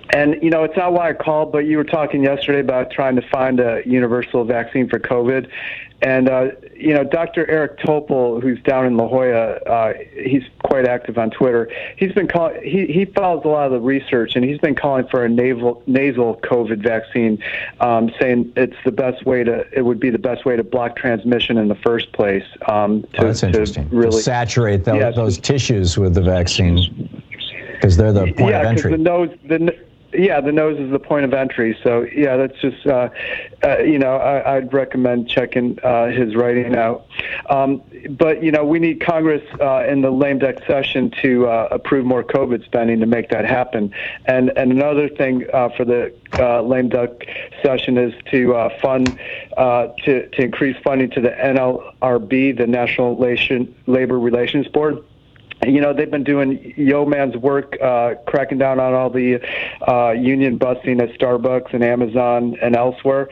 And, it's not why I called, but you were talking yesterday about trying to find a universal vaccine for COVID. And, Dr. Eric Topol, who's down in La Jolla, he's quite active on Twitter. He's been he follows a lot of the research, and he's been calling for a nasal COVID vaccine, saying it would be the best way to block transmission in the first place. That's interesting. To saturate those tissues with the vaccine, because they're the point of entry. The nose is the point of entry. So, that's just, I'd recommend checking his writing out. But, we need Congress in the lame duck session to approve more COVID spending to make that happen. And another thing for the lame duck session is to fund, to increase funding to the NLRB, the National Labor Relations Board. They've been doing yeoman's work, cracking down on all the union busting at Starbucks and Amazon and elsewhere.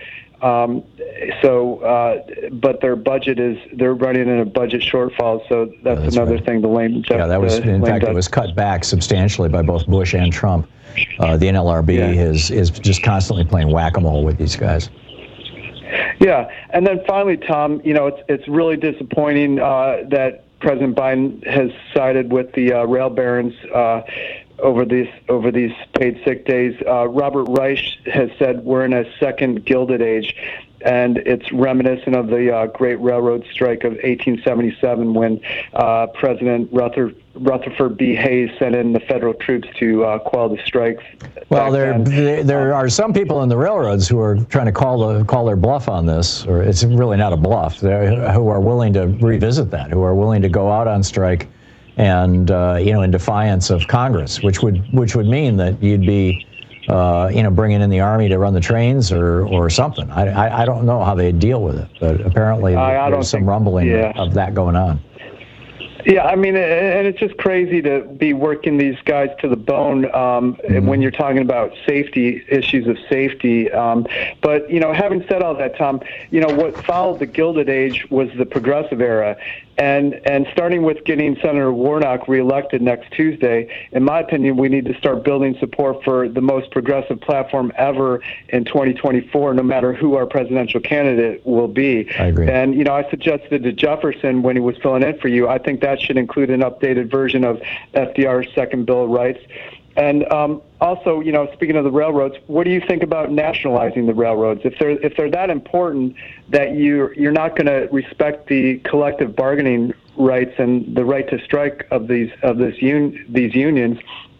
But their budget they're running in a budget shortfall, so that's another thing. The lame duck. Yeah, it was cut back substantially by both Bush and Trump. The NLRB is just constantly playing whack-a-mole with these guys. Yeah, and then finally, Tom, it's really disappointing that President Biden has sided with the rail barons over these paid sick days. Robert Reich has said we're in a second Gilded Age, and it's reminiscent of the Great Railroad Strike of 1877 when President Rutherford B. Hayes sent in the federal troops to quell the strikes. Well, there are some people in the railroads who are trying to call their bluff on this, or it's really not a bluff, who are willing to revisit that, who are willing to go out on strike and, in defiance of Congress, which would mean that you'd be bringing in the Army to run the trains or something. I don't know how they deal with it, but apparently there's some rumbling of that going on. Yeah, I mean, and it's just crazy to be working these guys to the bone when you're talking about issues of safety. But, having said all that, Tom, what followed the Gilded Age was the progressive era. And starting with getting Senator Warnock reelected next Tuesday, in my opinion, we need to start building support for the most progressive platform ever in 2024, no matter who our presidential candidate will be. I agree. And, I suggested to Jefferson when he was filling in for you, I think that should include an updated version of FDR's Second Bill of Rights. And also, speaking of the railroads, what do you think about nationalizing the railroads? If they're that important that you're not going to respect the collective bargaining rights and the right to strike of these unions,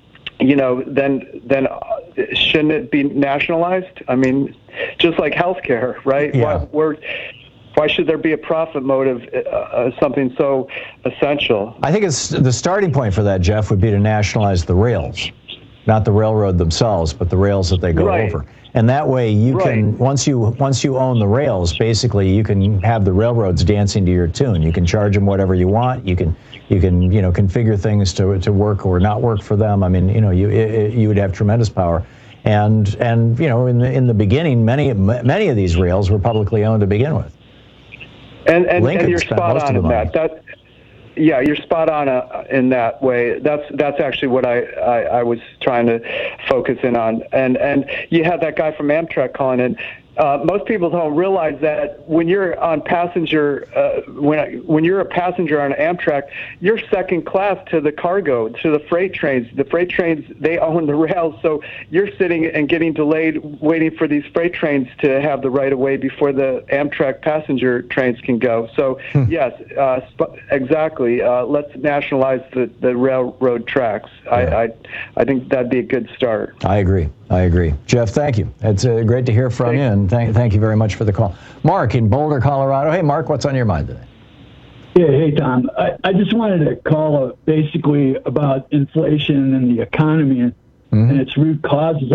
then shouldn't it be nationalized? I mean, just like healthcare, right? Yeah. Why should there be a profit motive, something so essential? I think it's the starting point for that, Jeff, would be to nationalize the rails, not the railroad themselves, but the rails that they go over. And that way you can, once you own the rails, basically you can have the railroads dancing to your tune. You can charge them whatever you want. You can configure things to work or not work for them. I mean, you would have tremendous power. And in the beginning, many of these rails were publicly owned to begin with. And you're spot on in that. Yeah, you're spot on in that way. That's actually what I was trying to focus in on. And you had that guy from Amtrak calling in. Most people don't realize that when you're on passenger, when you're a passenger on Amtrak, you're second class to the cargo, to the freight trains. The freight trains, they own the rails, so you're sitting and getting delayed, waiting for these freight trains to have the right of way before the Amtrak passenger trains can go. So yes, exactly. Let's nationalize the railroad tracks. Yeah. I think that'd be a good start. I agree. Jeff, thank you. It's great to hear from you, and thank you very much for the call. Mark in Boulder, Colorado. Hey, Mark, what's on your mind today? Yeah, hey, Tom. I just wanted to call basically about inflation and the economy and its root causes.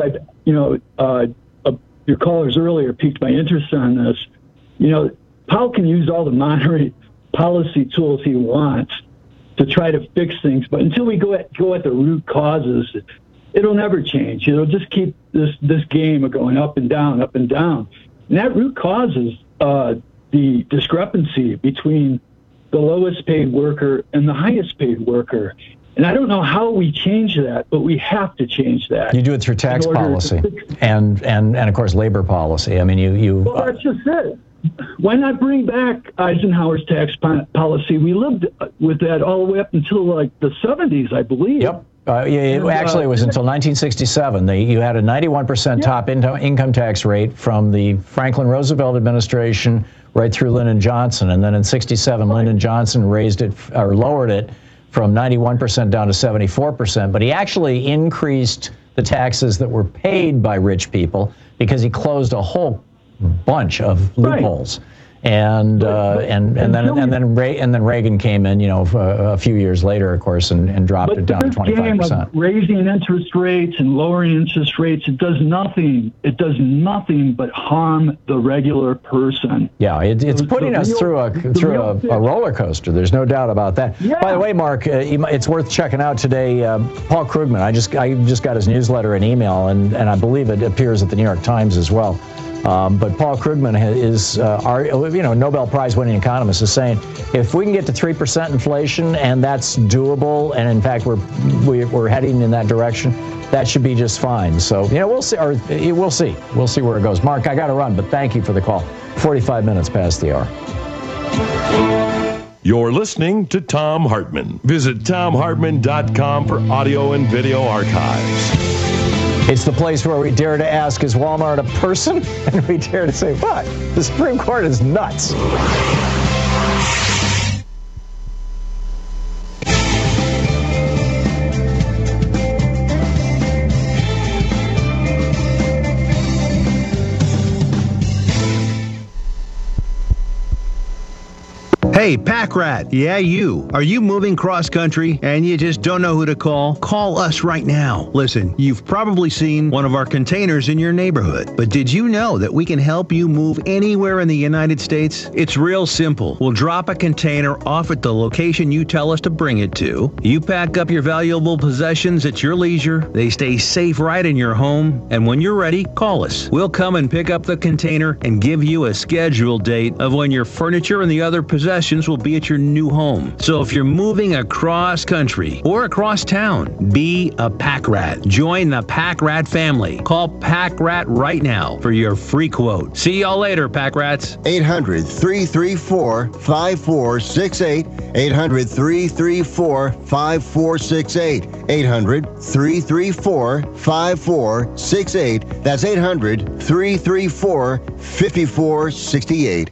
Your callers earlier piqued my interest on this. Powell can use all the monetary policy tools he wants to try to fix things, but until we go at the root causes, it'll never change. It'll just keep this game of going up and down, up and down. And that root causes the discrepancy between the lowest paid worker and the highest paid worker. And I don't know how we change that, but we have to change that. You do it through tax policy and of course labor policy. I mean, Well, that's just it. Why not bring back Eisenhower's tax policy? We lived with that all the way up until like the 70s, I believe. Yep. Actually, it was until 1967. You had a 91% top income tax rate from the Franklin Roosevelt administration right through Lyndon Johnson, and then in '67, Lyndon Johnson raised it or lowered it from 91% down to 74%. But he actually increased the taxes that were paid by rich people because he closed a whole bunch of loopholes. Right. And then Reagan came in, a few years later, of course, and dropped it down to 25%. Raising interest rates and lowering interest rates, it does nothing. It does nothing but harm the regular person. Yeah, it's putting us through a roller coaster. There's no doubt about that. Yeah. By the way, Mark, it's worth checking out today. Paul Krugman. I just got his newsletter and email, and I believe it appears at the New York Times as well. But Paul Krugman is our Nobel Prize-winning economist, is saying if we can get to 3% inflation, and that's doable, and in fact we're heading in that direction, that should be just fine. So we'll see. We'll see where it goes. Mark, I got to run, but thank you for the call. 45 minutes past the hour. You're listening to Thom Hartmann. Visit ThomHartmann.com for audio and video archives. It's the place where we dare to ask, is Walmart a person? And we dare to say, what? The Supreme Court is nuts. Hey, Pack Rat. Yeah, you. Are you moving cross-country and you just don't know who to call? Call us right now. Listen, you've probably seen one of our containers in your neighborhood. But did you know that we can help you move anywhere in the United States? It's real simple. We'll drop a container off at the location you tell us to bring it to. You pack up your valuable possessions at your leisure. They stay safe right in your home. And when you're ready, call us. We'll come and pick up the container and give you a scheduled date of when your furniture and the other possessions will be at your new home. So if you're moving across country or across town, be a Pack Rat. Join the Pack Rat family. Call Pack Rat right now for your free quote. See y'all later, Pack Rats. 800-334-5468. 800-334-5468. 800-334-5468. That's 800-334-5468.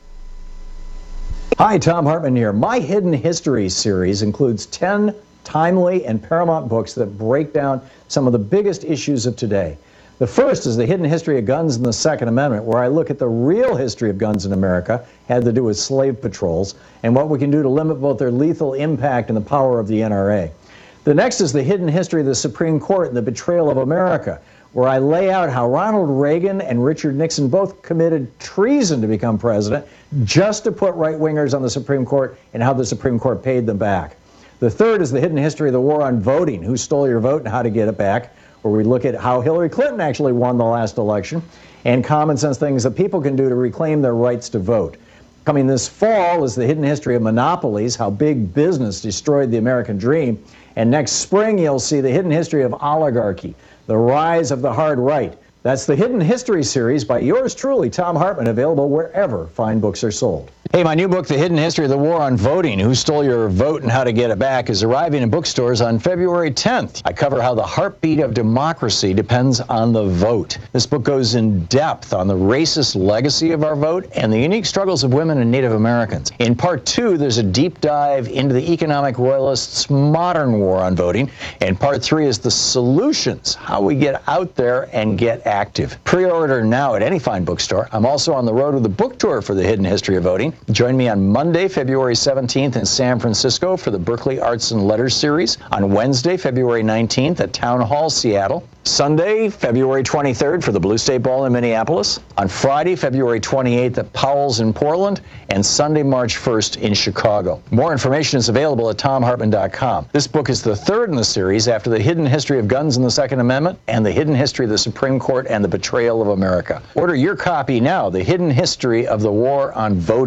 Hi, Thom Hartmann here. My Hidden History series includes 10 timely and paramount books that break down some of the biggest issues of today. The first is The Hidden History of Guns and the Second Amendment, where I look at the real history of guns in America, had to do with slave patrols, and what we can do to limit both their lethal impact and the power of the NRA. The next is The Hidden History of the Supreme Court and the Betrayal of America, where I lay out how Ronald Reagan and Richard Nixon both committed treason to become president just to put right-wingers on the Supreme Court and how the Supreme Court paid them back. The third is The Hidden History of the War on Voting, who stole your vote and how to get it back, where we look at how Hillary Clinton actually won the last election and common sense things that people can do to reclaim their rights to vote. Coming this fall is The Hidden History of Monopolies, how big business destroyed the American dream. And next spring, you'll see The Hidden History of Oligarchy, the rise of the hard right. That's the Hidden History series by yours truly, Thom Hartmann, available wherever fine books are sold. Hey, my new book, The Hidden History of the War on Voting, Who Stole Your Vote and How to Get It Back, is arriving in bookstores on February 10th. I cover how the heartbeat of democracy depends on the vote. This book goes in depth on the racist legacy of our vote and the unique struggles of women and Native Americans. In part 2, there's a deep dive into the economic royalists' modern war on voting. And part 3 is the solutions, how we get out there and get active. Pre-order now at any fine bookstore. I'm also on the road with a book tour for The Hidden History of Voting. Join me on Monday, February 17th in San Francisco for the Berkeley Arts and Letters series. On Wednesday, February 19th at Town Hall, Seattle. Sunday, February 23rd for the Blue State Ball in Minneapolis. On Friday, February 28th at Powell's in Portland. And Sunday, March 1st in Chicago. More information is available at ThomHartmann.com. This book is the third in the series after The Hidden History of Guns and the Second Amendment and The Hidden History of the Supreme Court and the Betrayal of America. Order your copy now, The Hidden History of the War on Voting.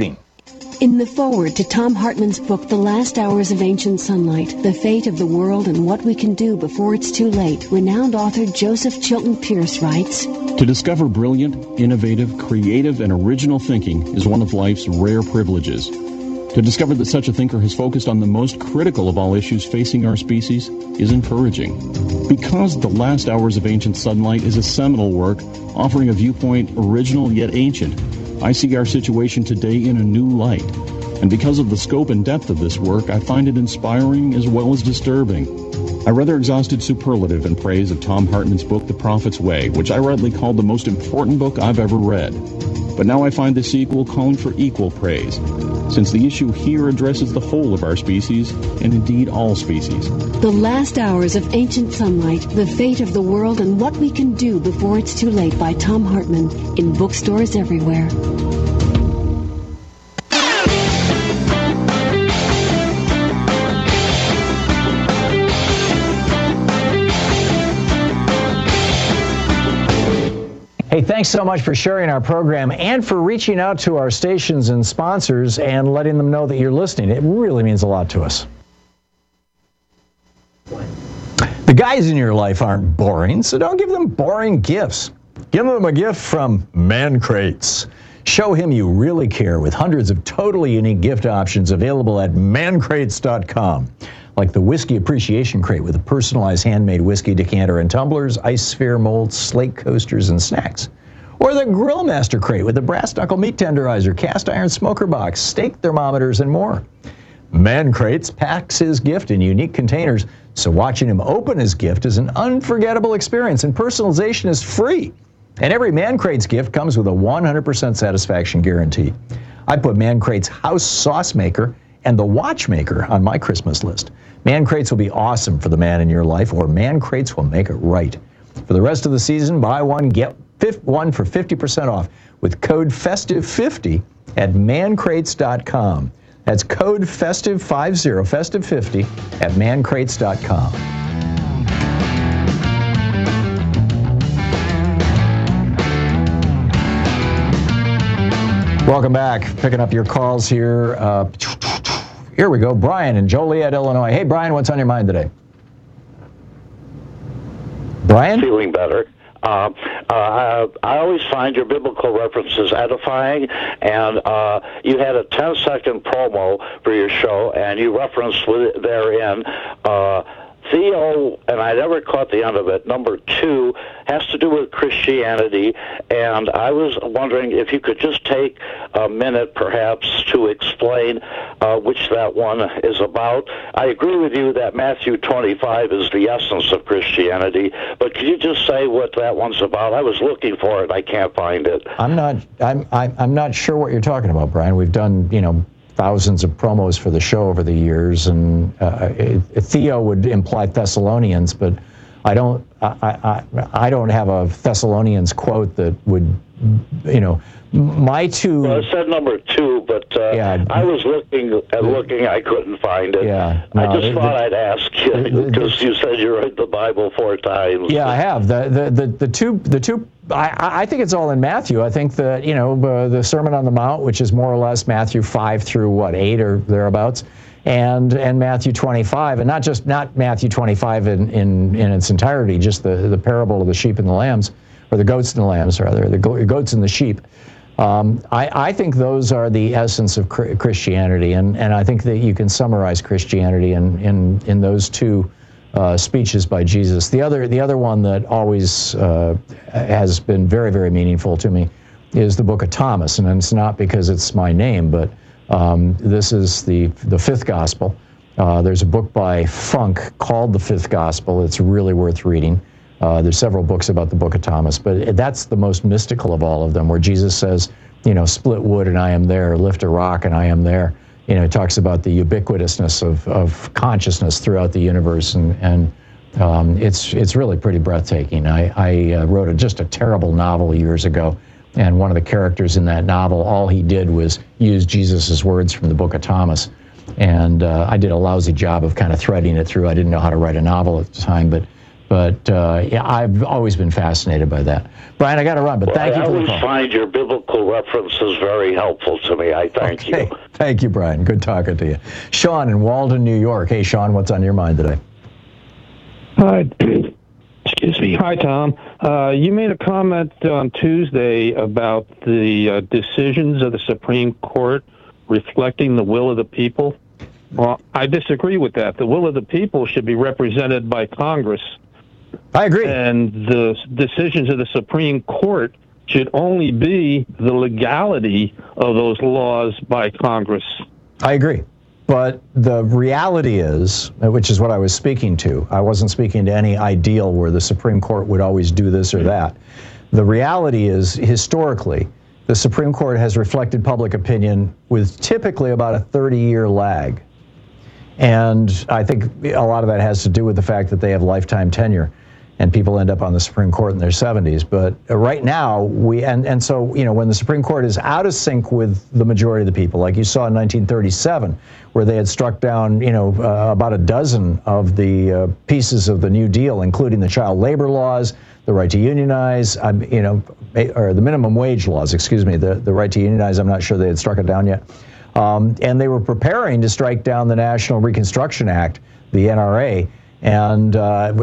In the foreword to Thom Hartmann's book, The Last Hours of Ancient Sunlight, The Fate of the World and What We Can Do Before It's Too Late, renowned author Joseph Chilton Pearce writes, To discover brilliant, innovative, creative, and original thinking is one of life's rare privileges. To discover that such a thinker has focused on the most critical of all issues facing our species is encouraging. Because The Last Hours of Ancient Sunlight is a seminal work offering a viewpoint original yet ancient, I see our situation today in a new light. And because of the scope and depth of this work, I find it inspiring as well as disturbing. I rather exhausted superlative in praise of Thom Hartmann's book, The Prophet's Way, which I rightly called the most important book I've ever read. But now I find the sequel calling for equal praise, since the issue here addresses the whole of our species, and indeed all species. The Last Hours of Ancient Sunlight, The Fate of the World and What We Can Do Before It's Too Late by Thom Hartmann, in bookstores everywhere. Hey, thanks so much for sharing our program and for reaching out to our stations and sponsors and letting them know that you're listening. It really means a lot to us. The guys in your life aren't boring, so don't give them boring gifts. Give them a gift from Man Crates. Show him you really care with hundreds of totally unique gift options available at mancrates.com. Like the Whiskey Appreciation Crate with a personalized handmade whiskey decanter and tumblers, ice sphere molds, slate coasters, and snacks. Or the Grill Master Crate with a brass knuckle meat tenderizer, cast iron smoker box, steak thermometers, and more. Man Crates packs his gift in unique containers, so watching him open his gift is an unforgettable experience, and personalization is free. And every Man Crates gift comes with a 100% satisfaction guarantee. I put Man Crates House Sauce Maker and the Watchmaker on my Christmas list. Man Crates will be awesome for the man in your life, or Man Crates will make it right. For the rest of the season, buy one, get one for 50% off with code FESTIVE50 at mancrates.com. That's code FESTIVE50, FESTIVE50 at mancrates.com. Welcome back. Picking up your calls here. Here we go. Brian in Joliet, Illinois. Hey, Brian, what's on your mind today? Brian? Feeling better. I always find your biblical references edifying, and you had a 10-second promo for your show, and you referenced therein Theo, and I never caught the end of it, number 2, has to do with Christianity, and I was wondering if you could just take a minute, perhaps, to explain which that one is about. I agree with you that Matthew 25 is the essence of Christianity, but could you just say what that one's about? I was looking for it. I can't find it. I'm not sure what you're talking about, Brian. We've done, thousands of promos for the show over the years, and Theo would imply Thessalonians, but I don't have a Thessalonians quote that would, my two. Well, it said number 2, but yeah, I was looking, I couldn't find it. Yeah, no, I just thought I'd ask you because you said you read the Bible 4 times. Yeah, I have the two. I think it's all in Matthew. I think that the Sermon on the Mount, which is more or less Matthew 5 through 8 or thereabouts, and Matthew 25, and not Matthew 25 in its entirety, just the parable of the sheep and the lambs, or the goats and the lambs, rather, the goats and the sheep. I think those are the essence of Christianity, and I think that you can summarize Christianity in those two speeches by Jesus. The other one that always has been very, very meaningful to me is the Book of Thomas, and it's not because it's my name, but this is the Fifth Gospel. There's a book by Funk called The Fifth Gospel. It's really worth reading. There's several books about the Book of Thomas, but that's the most mystical of all of them, where Jesus says, split wood and I am there, lift a rock and I am there. It talks about the ubiquitousness of consciousness throughout the universe, and it's really pretty breathtaking. I wrote just a terrible novel years ago, and one of the characters in that novel, all he did was use Jesus's words from the Book of Thomas, and I did a lousy job of kind of threading it through. I didn't know how to write a novel at the time, but But I've always been fascinated by that. Brian, I got to run, but thank you for the call. I always find your biblical references very helpful to me. I thank you. Thank you, Brian. Good talking to you. Sean in Walden, New York. Hey, Sean, what's on your mind today? Hi. Excuse me. Hi, Tom. You made a comment on Tuesday about the decisions of the Supreme Court reflecting the will of the people. Well, I disagree with that. The will of the people should be represented by Congress. I agree. And the decisions of the Supreme Court should only be the legality of those laws by Congress. I agree. But the reality is, which is what I was speaking to, I wasn't speaking to any ideal where the Supreme Court would always do this or that. The reality is, historically, the Supreme Court has reflected public opinion with typically about a 30-year lag. And I think a lot of that has to do with the fact that they have lifetime tenure and people end up on the Supreme Court in their 70s. But right now, so when the Supreme Court is out of sync with the majority of the people, like you saw in 1937, where they had struck down, about a dozen of the pieces of the New Deal, including the child labor laws, the right to unionize, or the minimum wage laws, the right to unionize, I'm not sure they had struck it down yet. And they were preparing to strike down the National Reconstruction Act, the NRA, and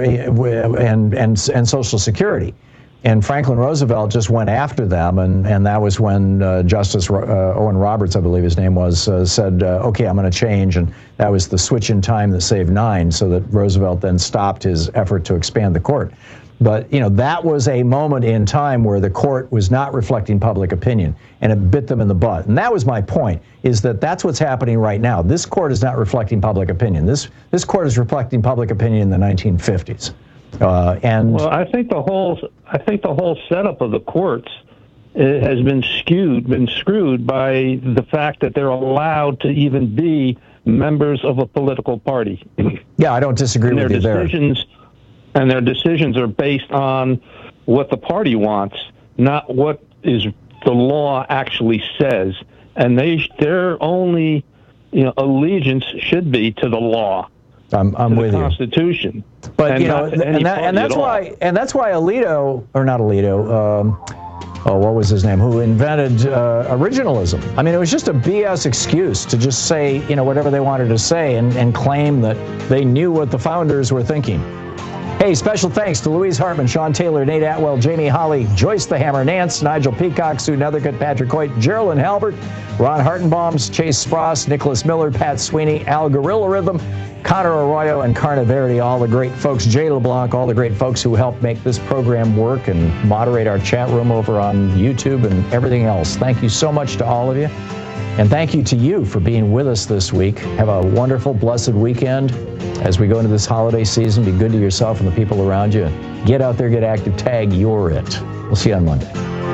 Social Security. And Franklin Roosevelt just went after them, and that was when Justice Owen Roberts, I believe his name was, said, okay, I'm going to change. And that was the switch in time that saved 9, so that Roosevelt then stopped his effort to expand the court. But, that was a moment in time where the court was not reflecting public opinion, and it bit them in the butt. And that was my point, is that that's what's happening right now. This court is not reflecting public opinion. This court is reflecting public opinion in the 1950s. Well, I think the whole setup of the courts has been screwed by the fact that they're allowed to even be members of a political party. Yeah, I don't disagree with you there. And their decisions are based on what the party wants, not what is the law actually says. And their only allegiance should be to the law. I'm with you. The Constitution. But that's why Alito, or not Alito, what was his name, who invented originalism. I mean, it was just a BS excuse to just say, whatever they wanted to say and claim that they knew what the founders were thinking. Hey, special thanks to Louise Hartman, Sean Taylor, Nate Atwell, Jamie Holly, Joyce the Hammer Nance, Nigel Peacock, Sue Nethercutt, Patrick Hoyt, Geraldine Halbert, Ron Hartenbaums, Chase Spross, Nicholas Miller, Pat Sweeney, Al Gorilla Rhythm, Connor Arroyo, and Carna Verity, all the great folks, Jay LeBlanc, all the great folks who helped make this program work and moderate our chat room over on YouTube and everything else. Thank you so much to all of you. And thank you to you for being with us this week. Have a wonderful, blessed weekend. As we go into this holiday season, be good to yourself and the people around you. Get out there, get active, tag You're It. We'll see you on Monday.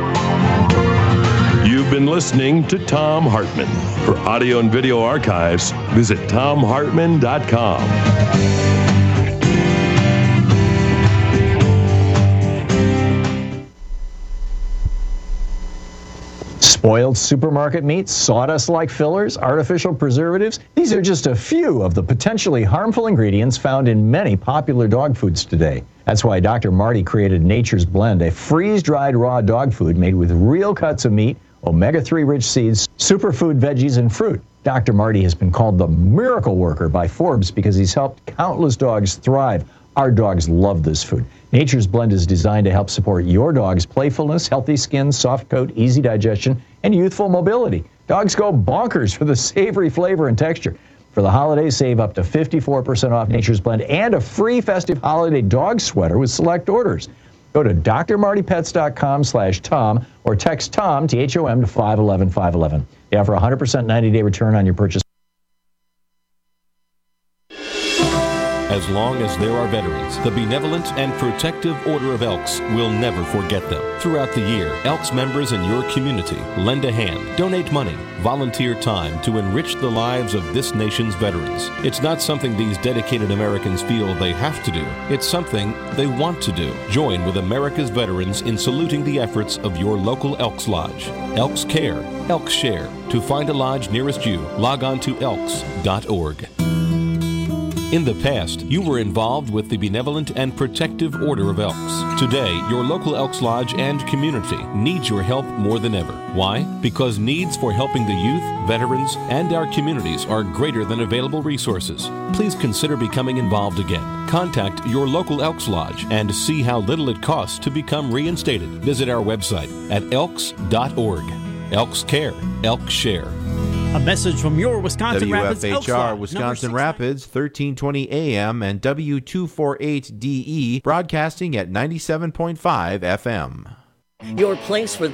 You've been listening to Thom Hartmann. For audio and video archives, visit ThomHartmann.com. Spoiled supermarket meats, sawdust-like fillers, artificial preservatives. These are just a few of the potentially harmful ingredients found in many popular dog foods today. That's why Dr. Marty created Nature's Blend, a freeze-dried raw dog food made with real cuts of meat, omega-3 rich seeds, superfood veggies, and fruit. Dr. Marty has been called the miracle worker by Forbes because he's helped countless dogs thrive. Our dogs love this food. Nature's Blend is designed to help support your dog's playfulness, healthy skin, soft coat, easy digestion, and youthful mobility. Dogs go bonkers for the savory flavor and texture. For the holidays, save up to 54% off Nature's Blend and a free festive holiday dog sweater with select orders. Go to drmartypets.com/Tom or text Tom, T-H-O-M, to 511-511. They offer a 100% 90-day return on your purchase. As long as there are veterans, the Benevolent and Protective Order of Elks will never forget them. Throughout the year, Elks members in your community lend a hand, donate money, volunteer time to enrich the lives of this nation's veterans. It's not something these dedicated Americans feel they have to do. It's something they want to do. Join with America's veterans in saluting the efforts of your local Elks Lodge. Elks Care, Elks Share. To find a lodge nearest you, log on to elks.org. In the past, you were involved with the Benevolent and Protective Order of Elks. Today, your local Elks Lodge and community needs your help more than ever. Why? Because needs for helping the youth, veterans, and our communities are greater than available resources. Please consider becoming involved again. Contact your local Elks Lodge and see how little it costs to become reinstated. Visit our website at elks.org. Elks Care, Elks Share. A message from your Wisconsin Rapids Elks WFHR Lodge, Wisconsin Rapids, 1320 AM and W248DE, broadcasting at 97.5 FM. Your place for